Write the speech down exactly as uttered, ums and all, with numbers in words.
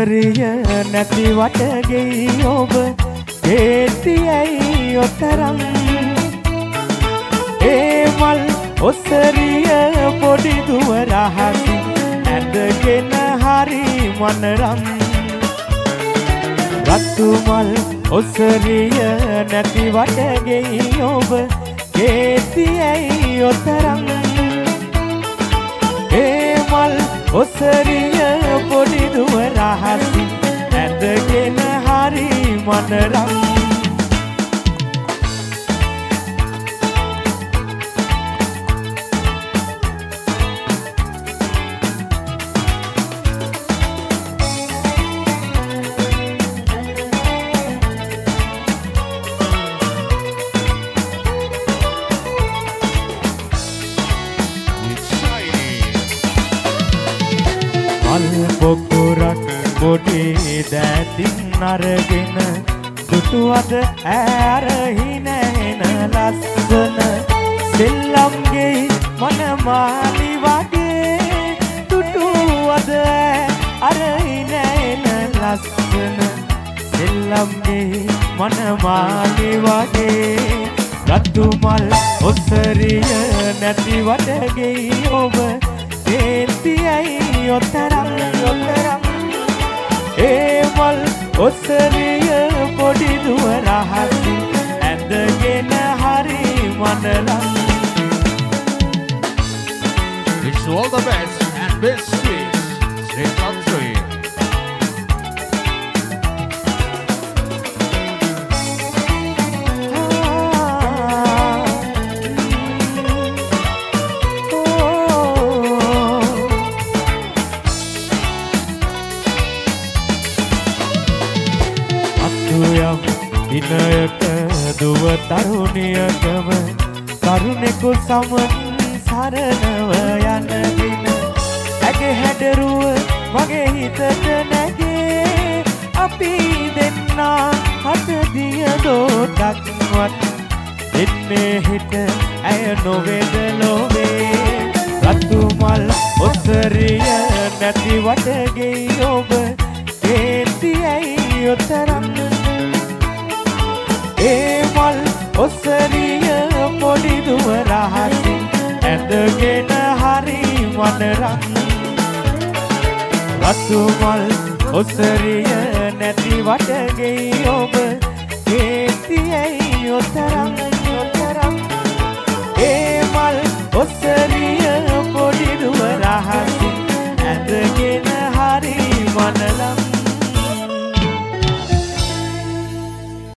ඔසරිය නැති වටගෙයි ඔබ හේතියයි ඔතරම් ඒ මල් ඔසරිය පොඩි දුව රහසින් ඇඳගෙන හරි මනරම් රතු මල් ඔසරිය නැති වටගෙයි ඔබ හේතියයි ඔතරම් ඒ මල් ඔසරිය පොඩි දුව රහසින් ඇඳගෙන හරි මනරම් පොකුරක් පොඩි දැතින් අරගෙන දුටුවද ඇරහි නැහෙන ලස්සන සෙල්ලම්ගේ මනමාලි වගේ දුටුවද ඇරහි නැහෙන ලස්සන සෙල්ලම්ගේ මනමාලි වගේ රතු මල් ඔසරිය නැති වටගෙයි ඔබ හේතියයි ඔතරම් ඔතරම් ඒ මල් ඔසරිය පොඩි දුව රහසින් ඇඳගෙන හරි මනරම් Wish you all the best and best wishes. Straight country. දිනයක දුව තරුණියකම තරුණෙකු සමන් සරණව යන දින ඇගේ හැඩරුව මගේ හිතට නැගේ අපි දෙන්නා හටදිය දෝටක්වත් දෙන්නේ හිට ඇය නොවේද ලොවේ රතු මල් ඔසරිය නැති වටගෙයි ඔබ හේතියයි ඔතරම් ඒ මල් ඔසරිය පොඩි දුව රහසින් ඇඳගෙන හරි මනරම් රතු මල් ඔසරිය නැති වටගෙයි ඔබ හේතියයි ඔතරම්